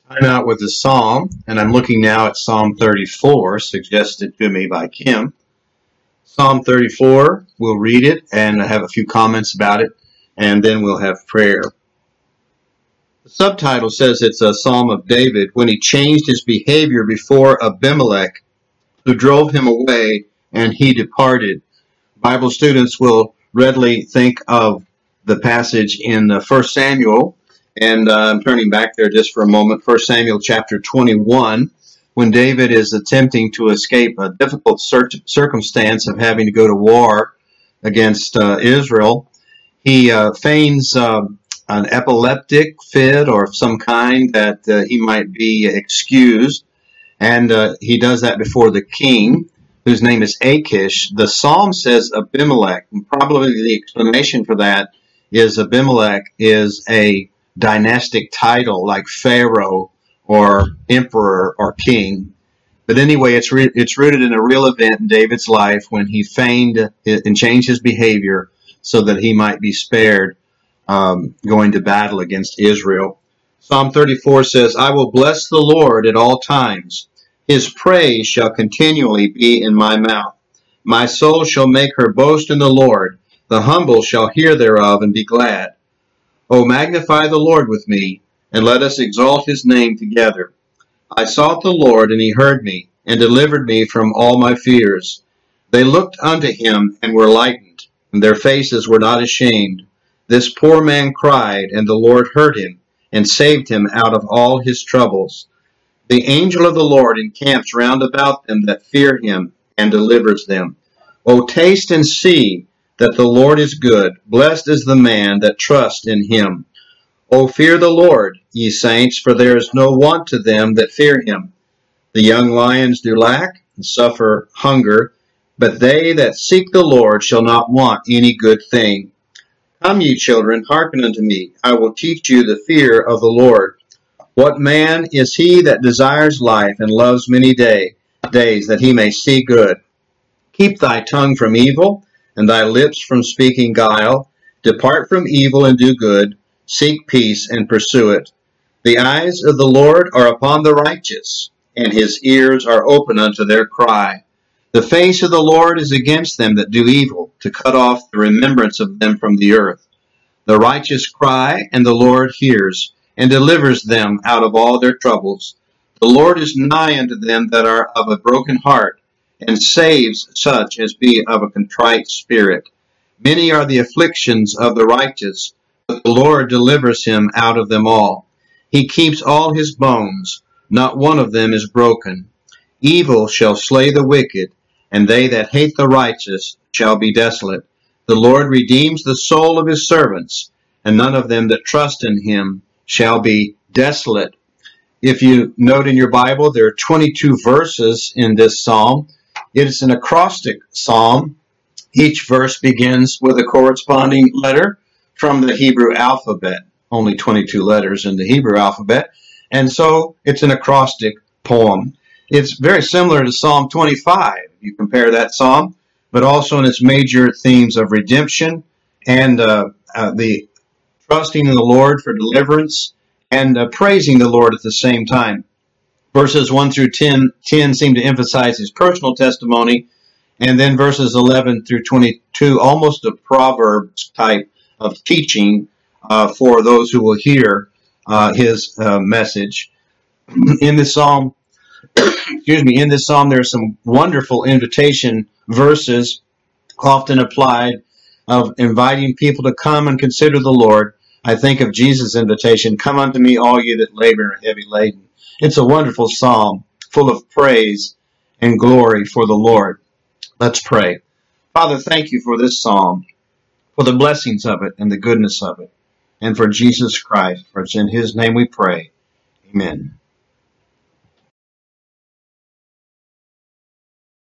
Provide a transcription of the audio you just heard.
I'm out with the Psalm, and I'm looking now at Psalm 34, suggested to me by Kim. Psalm 34, we'll read it and have a few comments about it, and then we'll have prayer. The subtitle says it's a Psalm of David when he changed his behavior before Abimelech, who drove him away, and he departed. Bible students will readily think of the passage in 1 Samuel, and I'm turning back there just for a moment. 1 Samuel chapter 21, when David is attempting to escape a difficult circumstance of having to go to war against Israel. He feigns an epileptic fit or of some kind that he might be excused, and he does that before the king, whose name is Achish. The psalm says Abimelech, and probably the explanation for that is Abimelech is a dynastic title like Pharaoh or emperor or king. But anyway, it's rooted in a real event in David's life when he feigned and changed his behavior so that he might be spared going to battle against Israel. Psalm 34 says, I will bless the Lord at all times. His praise shall continually be in my mouth. My soul shall make her boast in the Lord. The humble shall hear thereof and be glad. O magnify the Lord with me, and let us exalt his name together. I sought the Lord, and he heard me, and delivered me from all my fears. They looked unto him, and were lightened, and their faces were not ashamed. This poor man cried, and the Lord heard him, and saved him out of all his troubles. The angel of the Lord encamps round about them that fear him, and delivers them. O taste and see that the Lord is good. Blessed is the man that trusts in him. O fear the Lord, ye saints, for there is no want to them that fear him. The young lions do lack and suffer hunger, but they that seek the Lord shall not want any good thing. Come, ye children, hearken unto me. I will teach you the fear of the Lord. What man is he that desires life and loves many days, that he may see good? Keep thy tongue from evil, and thy lips from speaking guile. Depart from evil and do good. Seek peace and pursue it. The eyes of the Lord are upon the righteous, and his ears are open unto their cry. The face of the Lord is against them that do evil, to cut off the remembrance of them from the earth. The righteous cry, and the Lord hears, and delivers them out of all their troubles. The Lord is nigh unto them that are of a broken heart, and saves such as be of a contrite spirit. Many are the afflictions of the righteous, but the Lord delivers him out of them all. He keeps all his bones, not one of them is broken. Evil shall slay the wicked, and they that hate the righteous shall be desolate. The Lord redeems the soul of his servants, and none of them that trust in him shall be desolate. If you note in your Bible, there are 22 verses in this psalm. It is an acrostic psalm. Each verse begins with a corresponding letter from the Hebrew alphabet. Only 22 letters in the Hebrew alphabet. And so it's an acrostic poem. It's very similar to Psalm 25, if you compare that psalm, but also in its major themes of redemption and the trusting in the Lord for deliverance and praising the Lord at the same time. Verses 1 through 10 seem to emphasize his personal testimony, and then verses 11 through 22, almost a Proverbs type of teaching for those who will hear his message. In this psalm, there are some wonderful invitation verses often applied of inviting people to come and consider the Lord. I think of Jesus' invitation, come unto me, all you that labor and are heavy laden. It's a wonderful psalm full of praise and glory for the Lord. Let's pray. Father, thank you for this psalm, for the blessings of it and the goodness of it, and for Jesus Christ, for it's in his name we pray. Amen.